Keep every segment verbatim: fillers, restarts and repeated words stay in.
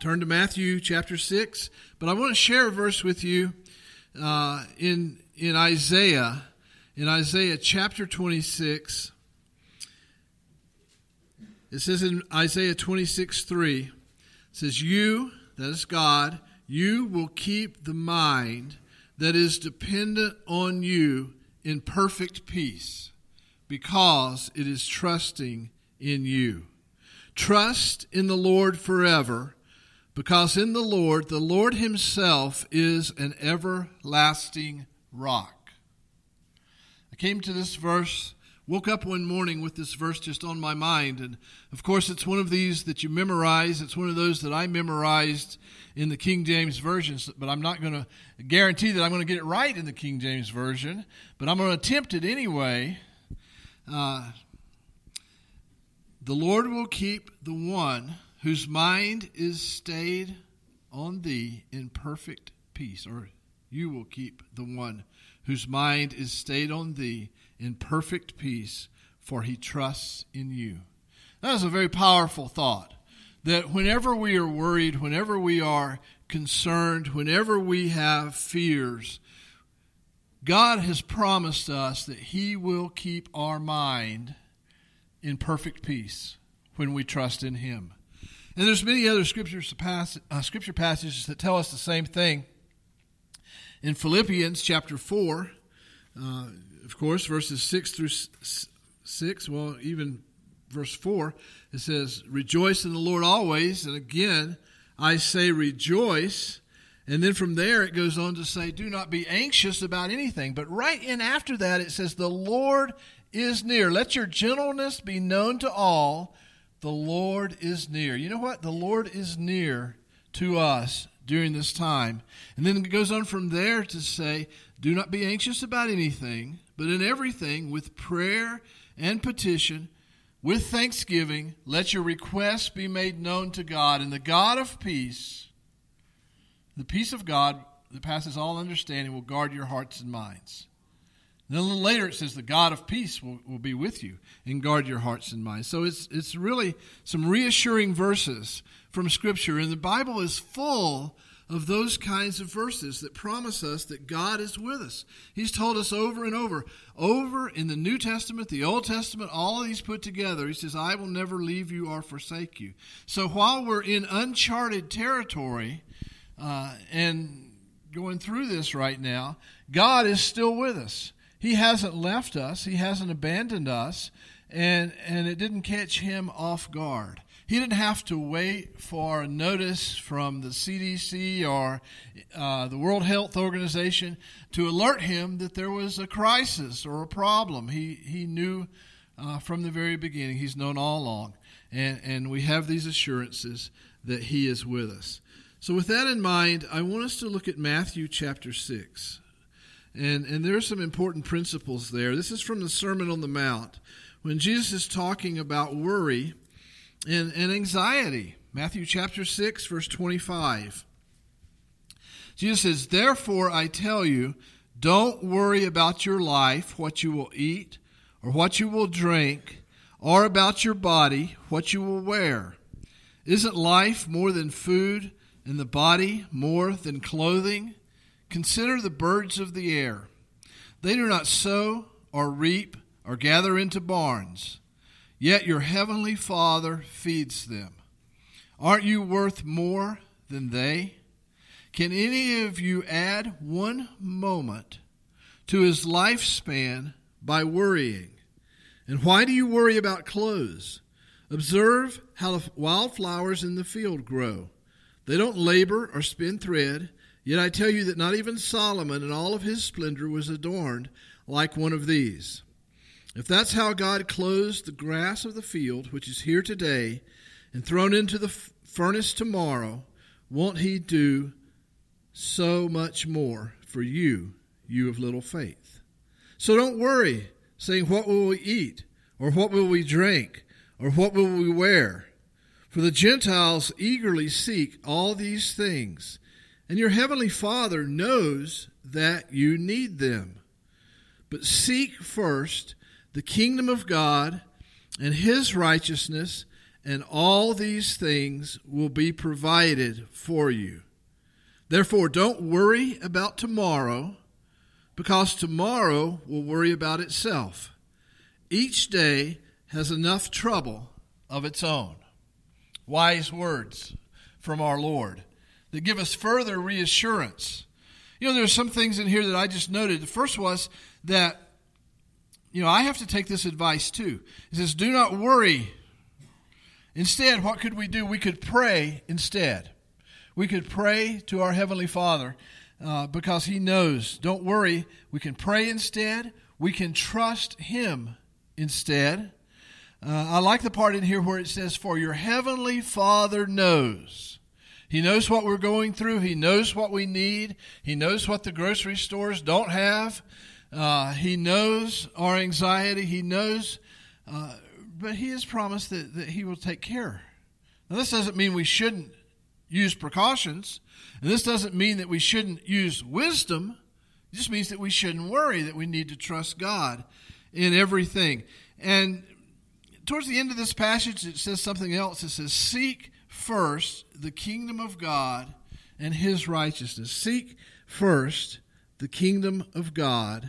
Turn to Matthew chapter six, but I want to share a verse with you uh, in in Isaiah, in Isaiah chapter twenty-six. It says in Isaiah twenty-six three, it says, "You, that is God, you will keep the mind that is dependent on you in perfect peace, because it is trusting in you. Trust in the Lord forever, because in the Lord, the Lord himself is an everlasting rock." I came to this verse, woke up one morning with this verse just on my mind. And of course, it's one of these that you memorize. It's one of those that I memorized in the King James Version. But I'm not going to guarantee that I'm going to get it right in the King James Version. But I'm going to attempt it anyway. Uh, the Lord will keep the one whose mind is stayed on thee in perfect peace. Or you will keep the one whose mind is stayed on thee in perfect peace, for he trusts in you. That is a very powerful thought, that whenever we are worried, whenever we are concerned, whenever we have fears, God has promised us that he will keep our mind in perfect peace when we trust in him. And there's many other scriptures, uh, scripture passages that tell us the same thing. In Philippians chapter four, uh, of course, verses six through six, well, even verse four, it says, "Rejoice in the Lord always." And again, I say rejoice. And then from there it goes on to say, "Do not be anxious about anything." But right in after that it says, "The Lord is near. Let your gentleness be known to all. The Lord is near." You know what? The Lord is near to us during this time. And then it goes on from there to say, "Do not be anxious about anything, but in everything, with prayer and petition, with thanksgiving, let your requests be made known to God. And the God of peace, the peace of God that passes all understanding, will guard your hearts and minds." And then a little later it says the God of peace will, will be with you and guard your hearts and minds. So it's it's really some reassuring verses from Scripture. And the Bible is full of those kinds of verses that promise us that God is with us. He's told us over and over, over in the New Testament, the Old Testament, all of these put together. He says, "I will never leave you or forsake you." So while we're in uncharted territory uh, and going through this right now, God is still with us. He hasn't left us. He hasn't abandoned us, and, and it didn't catch him off guard. He didn't have to wait for a notice from the C D C or uh, the World Health Organization to alert him that there was a crisis or a problem. He he knew uh, from the very beginning. He's known all along, and, and we have these assurances that he is with us. So with that in mind, I want us to look at Matthew chapter six. And, and there are some important principles there. This is from the Sermon on the Mount, when Jesus is talking about worry and, and anxiety. Matthew chapter six, verse twenty-five. Jesus says, "Therefore I tell you, don't worry about your life, what you will eat, or what you will drink, or about your body, what you will wear. Isn't life more than food, and the body more than clothing? Consider the birds of the air. They do not sow or reap or gather into barns, yet your heavenly Father feeds them. Aren't you worth more than they? Can any of you add one moment to his lifespan by worrying? And why do you worry about clothes? Observe how the wildflowers in the field grow. They don't labor or spin thread. Yet I tell you that not even Solomon in all of his splendor was adorned like one of these. If that's how God clothes the grass of the field, which is here today and thrown into the furnace tomorrow, won't he do so much more for you, you of little faith? So don't worry, saying, what will we eat? Or what will we drink? Or what will we wear? For the Gentiles eagerly seek all these things, and your heavenly Father knows that you need them. But seek first the kingdom of God and his righteousness, and all these things will be provided for you. Therefore, don't worry about tomorrow, because tomorrow will worry about itself. Each day has enough trouble of its own. Wise words from our Lord that give us further reassurance. You know, there are some things in here that I just noted. The first was that, you know, I have to take this advice too. It says, do not worry. Instead, what could we do? We could pray instead. We could pray to our Heavenly Father uh, because He knows. Don't worry. We can pray instead. We can trust Him instead. Uh, I like the part in here where it says, for your Heavenly Father knows. He knows what we're going through. He knows what we need. He knows what the grocery stores don't have. Uh, he knows our anxiety. He knows, uh, but He has promised that, that He will take care. Now, this doesn't mean we shouldn't use precautions, and this doesn't mean that we shouldn't use wisdom. It just means that we shouldn't worry, that we need to trust God in everything. And towards the end of this passage, it says something else. It says, seek first the kingdom of God and His righteousness. Seek first the kingdom of God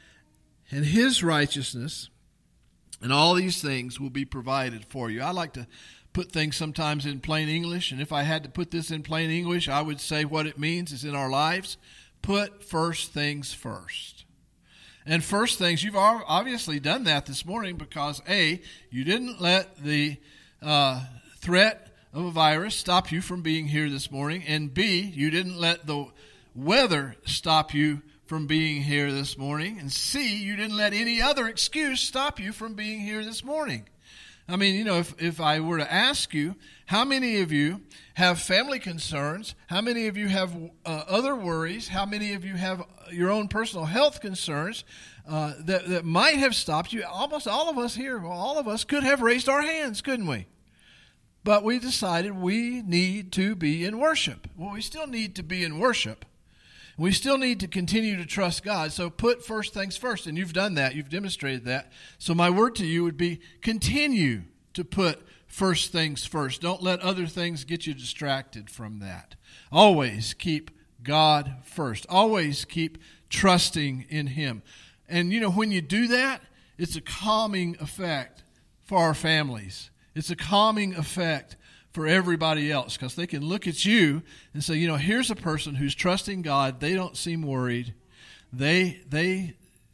and His righteousness, and all these things will be provided for you. I like to put things sometimes in plain English, and if I had to put this in plain English, I would say what it means is in our lives, put first things first. And first things, you've obviously done that this morning because, A, you didn't let the uh, threat of a virus stop you from being here this morning, and B, you didn't let the weather stop you from being here this morning, and C, you didn't let any other excuse stop you from being here this morning. I mean, you know, if, if I were to ask you, how many of you have family concerns? How many of you have uh, other worries? How many of you have your own personal health concerns uh, that, that might have stopped you? Almost all of us here, well, all of us could have raised our hands, couldn't we? But we decided we need to be in worship. Well, we still need to be in worship. We still need to continue to trust God. So put first things first, and you've done that. You've demonstrated that. So my word to you would be continue to put first things first. Don't let other things get you distracted from that. Always keep God first. Always keep trusting in Him. And, you know, when you do that, it's a calming effect for our families. It's a calming effect for everybody else because they can look at you and say, you know, here's a person who's trusting God. They don't seem worried. They they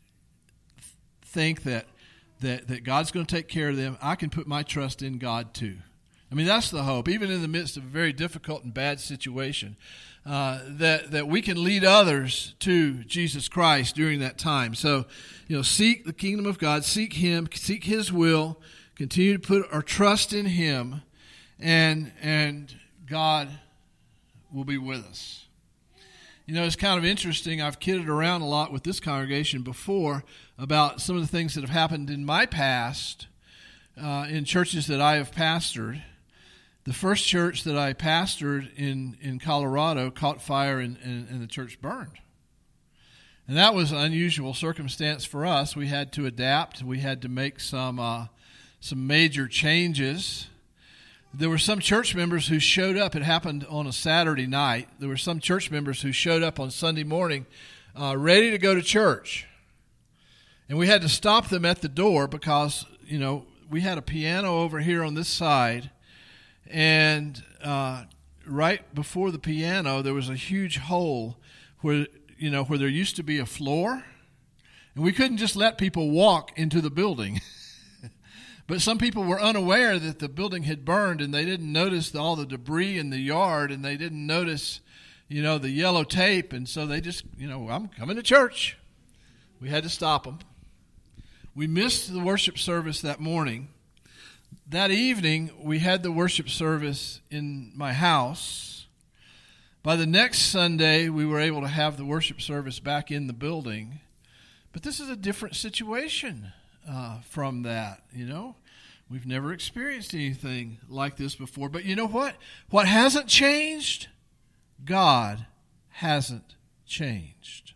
think that that that God's going to take care of them. I can put my trust in God too. I mean, that's the hope, even in the midst of a very difficult and bad situation, uh, that that we can lead others to Jesus Christ during that time. So, you know, seek the kingdom of God, seek Him, seek His will, continue to put our trust in Him. And and God will be with us. You know, it's kind of interesting. I've kidded around a lot with this congregation before about some of the things that have happened in my past uh, in churches that I have pastored. The first church that I pastored in, in Colorado caught fire and, and, and the church burned. And that was an unusual circumstance for us. We had to adapt. We had to make some uh, some major changes. There were some church members who showed up. It happened on a Saturday night. There were some church members who showed up on Sunday morning uh, ready to go to church. And we had to stop them at the door because, you know, we had a piano over here on this side. And uh, right before the piano, there was a huge hole where, you know, where there used to be a floor. And we couldn't just let people walk into the building. But some people were unaware that the building had burned, and they didn't notice all the debris in the yard, and they didn't notice, you know, the yellow tape, and so they just, you know, I'm coming to church. We had to stop them. We missed the worship service that morning. That evening, we had the worship service in my house. By the next Sunday, we were able to have the worship service back in the building. But this is a different situation. Uh, from that, you know, we've never experienced anything like this before. But you know what? What hasn't changed? God hasn't changed.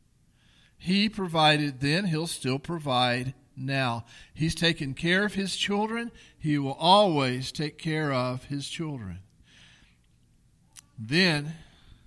He provided then, He'll still provide now. He's taken care of His children. He will always take care of his children. Then,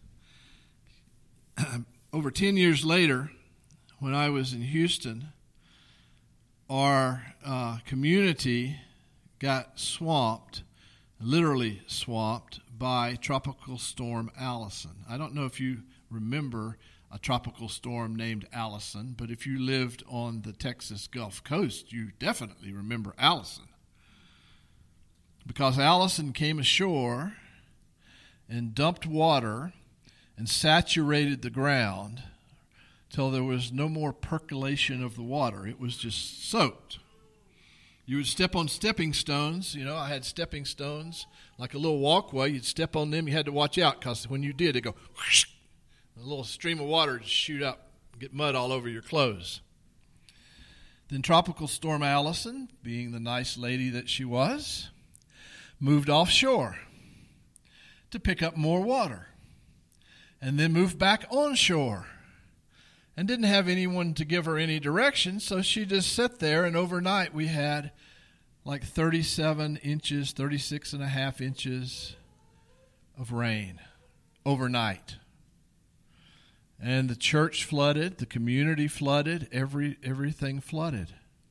over ten years later, when I was in Houston, our uh, community got swamped, literally swamped, by Tropical Storm Allison. I don't know if you remember a tropical storm named Allison, but if you lived on the Texas Gulf Coast, you definitely remember Allison. Because Allison came ashore and dumped water and saturated the ground till there was no more percolation of the water. It was just soaked. You would step on stepping stones. You know, I had stepping stones, like a little walkway. You'd step on them. You had to watch out because when you did, it'd go whoosh, a little stream of water would shoot up, get mud all over your clothes. Then Tropical Storm Allison, being the nice lady that she was, moved offshore to pick up more water, and then moved back onshore, and didn't have anyone to give her any direction, so she just sat there, and overnight we had like thirty-seven inches, thirty-six and a half inches of rain overnight. And the church flooded, the community flooded, every everything flooded.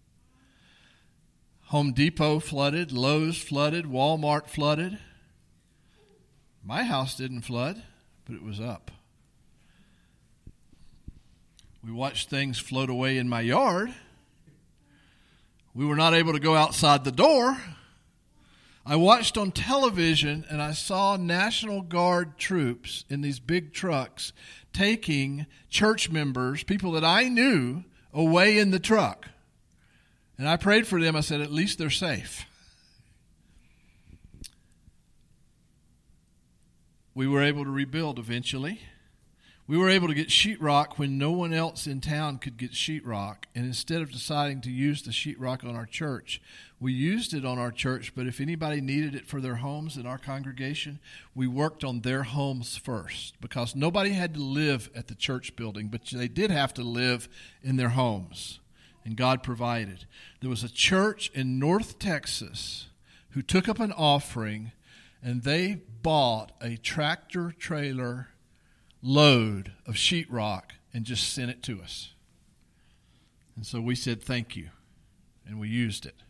Home Depot flooded, Lowe's flooded, Walmart flooded. My house didn't flood, but it was up. We watched things float away in my yard. We were not able to go outside the door. I watched on television and I saw National Guard troops in these big trucks taking church members, people that I knew, away in the truck. And I prayed for them. I said, at least they're safe. We were able to rebuild eventually. We were able to get sheetrock when no one else in town could get sheetrock. And instead of deciding to use the sheetrock on our church, we used it on our church. But if anybody needed it for their homes in our congregation, we worked on their homes first. Because nobody had to live at the church building, but they did have to live in their homes. And God provided. There was a church in North Texas who took up an offering, and they bought a tractor trailer load of sheetrock and just sent it to us. And so we said thank you, and we used it.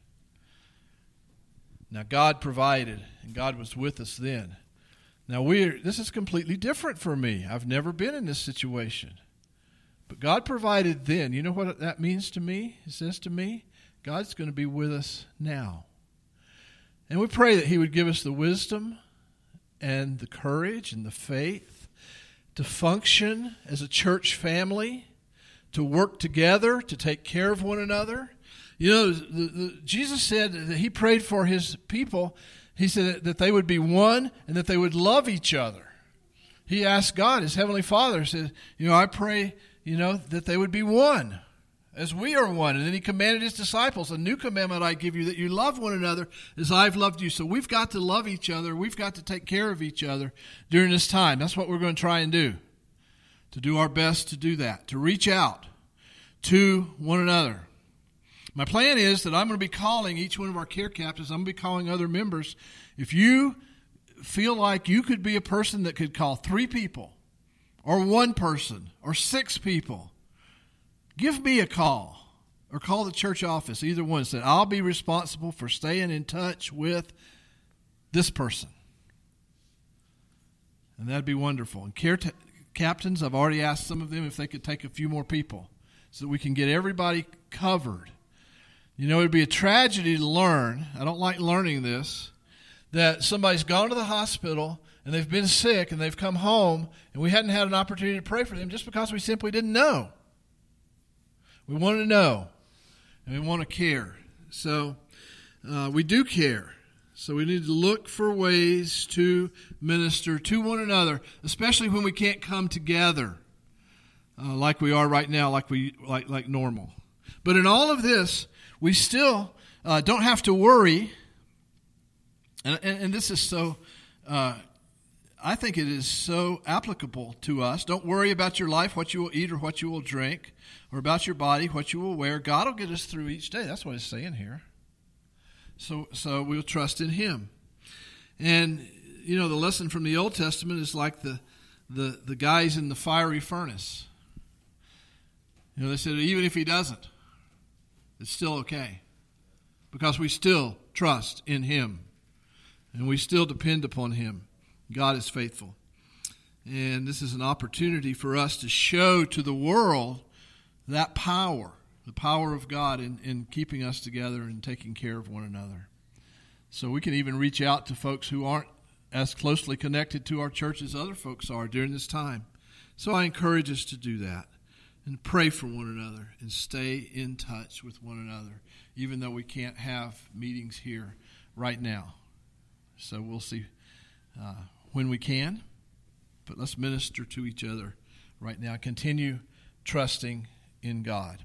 Now God provided, and God was with us then. Now we're this is completely different for me. I've never been in this situation. But God provided then. You know what that means to me? It says to me, God's going to be with us now. And we pray that he would give us the wisdom and the courage and the faith to function as a church family, to work together, to take care of one another. You know, the, the, Jesus said that he prayed for his people. He said that they would be one and that they would love each other. He asked God, his heavenly Father, said, you know, I pray, you know, that they would be one as we are one. And then he commanded his disciples, a new commandment I give you, that you love one another as I've loved you. So we've got to love each other. We've got to take care of each other during this time. That's what we're going to try and do, to do our best to do that, to reach out to one another. My plan is that I'm going to be calling each one of our care captains. I'm going to be calling other members. If you feel like you could be a person that could call three people or one person or six people, give me a call or call the church office, either one. Said, I'll be responsible for staying in touch with this person. And that'd be wonderful. And care t- captains, I've already asked some of them if they could take a few more people so that we can get everybody covered. You know, it'd be a tragedy to learn, I don't like learning this, that somebody's gone to the hospital and they've been sick and they've come home and we hadn't had an opportunity to pray for them just because we simply didn't know. We want to know, and we want to care. So uh, we do care. So we need to look for ways to minister to one another, especially when we can't come together uh, like we are right now, like we like like normal. But in all of this, we still uh, don't have to worry. And, and, and this is so. Uh, I think it is so applicable to us. Don't worry about your life, what you will eat or what you will drink, or about your body, what you will wear. God will get us through each day. That's what it's saying here. So, so we'll trust in him. And, you know, the lesson from the Old Testament is like the, the, the guys in the fiery furnace. You know, they said, even if he doesn't, it's still okay. Because we still trust in him. And we still depend upon him. God is faithful. And this is an opportunity for us to show to the world that power, the power of God in, in keeping us together and taking care of one another. So we can even reach out to folks who aren't as closely connected to our church as other folks are during this time. So I encourage us to do that and pray for one another and stay in touch with one another, even though we can't have meetings here right now. So we'll see uh, when we can, but let's minister to each other right now. Continue trusting in God.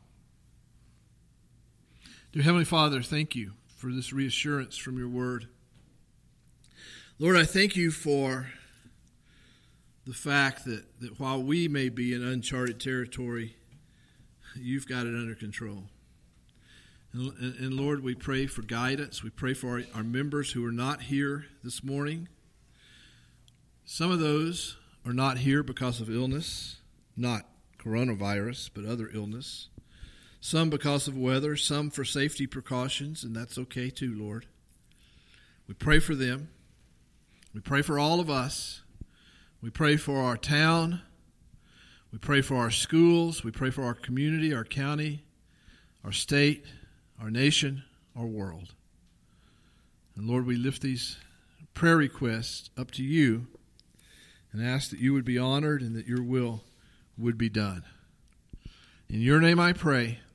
Dear Heavenly Father, thank you for this reassurance from your word. Lord, I thank you for the fact that, that while we may be in uncharted territory, you've got it under control. And, and, and Lord, we pray for guidance. We pray for our, our members who are not here this morning. Some of those are not here because of illness, not coronavirus, but other illness. Some because of weather, some for safety precautions, and that's okay too, Lord. We pray for them. We pray for all of us. We pray for our town. We pray for our schools. We pray for our community, our county, our state, our nation, our world. And Lord, we lift these prayer requests up to you and ask that you would be honored and that your will would be done. In your name I pray.